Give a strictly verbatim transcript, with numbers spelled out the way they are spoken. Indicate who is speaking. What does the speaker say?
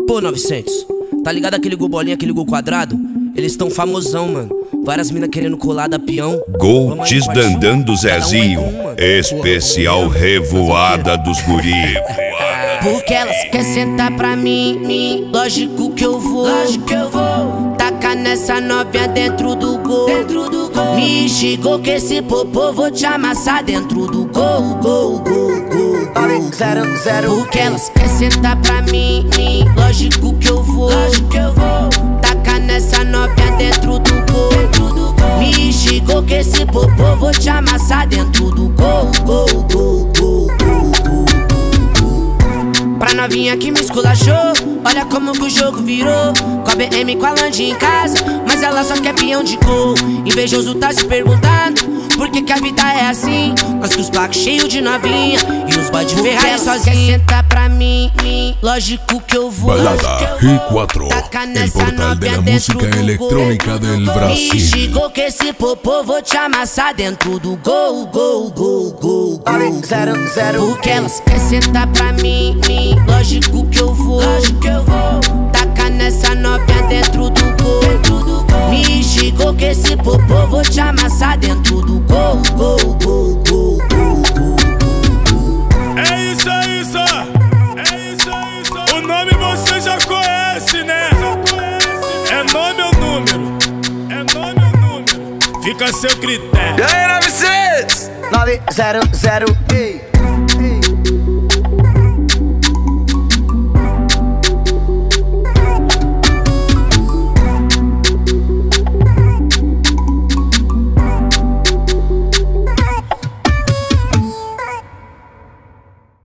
Speaker 1: Pô, novecentos, tá ligado aquele gol bolinha, aquele gol quadrado? Eles tão famosão, mano. Várias minas querendo colar da peão.
Speaker 2: Gol desdandando Zezinho, especial revoada dos guri.
Speaker 1: Porque elas querem sentar pra mim, mim. Lógico que eu vou, lógico que eu vou. Tacar nessa novinha dentro do gol, dentro do gol. Me xingou que esse popô vou te amassar dentro do gol, gol, gol, gol, gol.
Speaker 3: Zero, zero.
Speaker 1: Porque elas querem sentar pra mim, mim. Lógico que eu vou, lógico que eu vou. Tacar nessa novinha dentro do gol, dentro do gol. Me xingou que esse popô vou te amassar dentro do gol, gol, gol, gol, gol, gol. Pra novinha que me esculachou, olha como que o jogo virou. Com a B M, com a Land em casa, mas ela só quer peão de gol. Invejoso tá se perguntando por que que a vida é assim. Nós com os placos cheios de novinha e os boy de Ferrari sozinho. Quer sentar pra mim, mim, lógico que eu vou.
Speaker 4: Balada G cuatro, el portal de la música electrónica del
Speaker 1: Me
Speaker 4: Brasil.
Speaker 1: xingou que esse popô vou te amassar dentro do gol, gol, gol, gol, gol.
Speaker 3: Zero, zero.
Speaker 1: Porque elas querem sentar pra mim, mim. Lógico que eu vou, lógico que eu vou. Tacar nessa novinha dentro do gol, dentro do gol. Me xingou que esse popô vou te amassar dentro do gol, gol, gol, gol, gol, gol.
Speaker 5: É isso, é isso, é isso, é isso. O nome você já conhece, né? É nome ou número? É nome ou número? Fica a seu critério.
Speaker 3: E aí, novecentos? nove zero zero. Ei.